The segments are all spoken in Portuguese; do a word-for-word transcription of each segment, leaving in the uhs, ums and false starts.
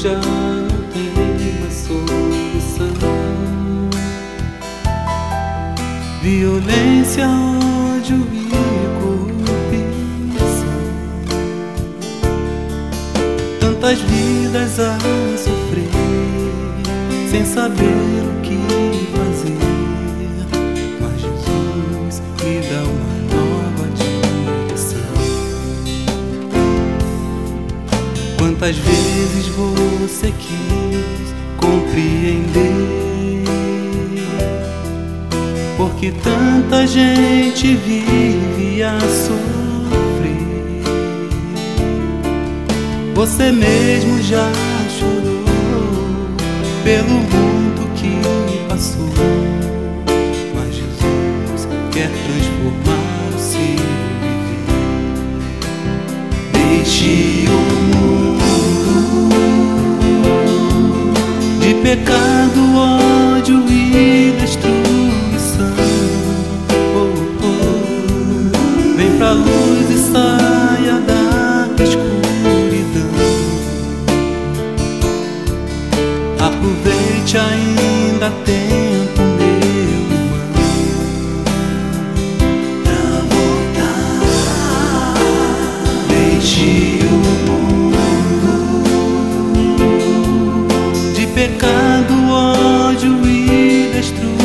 já não tem mais solução. Violência, ódio e corrupção, tantas vidas a sofrer sem saber o que fazer. Mas Jesus me dá uma nova direção. Quantas vezes você quis compreender porque tanta gente vive a sofrer? Você mesmo já chorou pelo mundo que passou, mas Jesus quer transformar o seu viver. Deixe o mundo de pecado, ódio e destruição. Vem pra luz e saia da escuridão. Aproveite, ainda há tempo, meu irmão, pra voltar. Deixe o mundo de pecado, ódio e destruição.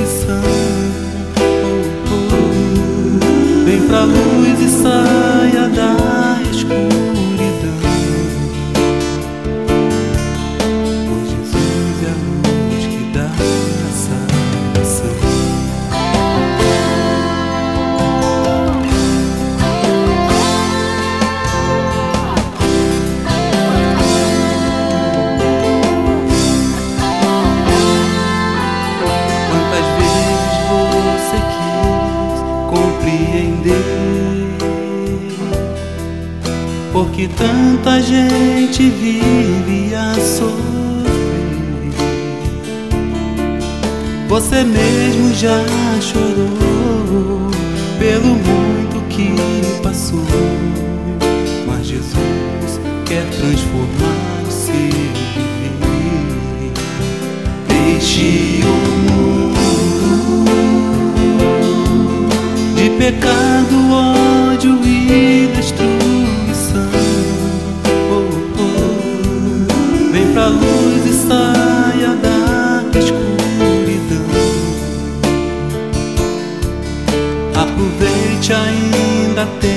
Vem pra luz e saia da escuridão, pois Jesus é a luz que dá a salvação. Quantas vezes você quis compreender porque tanta gente vive a sofrer? Você mesmo já chorou pelo muito que passou, mas Jesus quer transformar o seu viver. Deixe o mundo de pecado, ódio e destruição. Oh, oh. Vem pra luz e saia da escuridão. Aproveite, ainda tem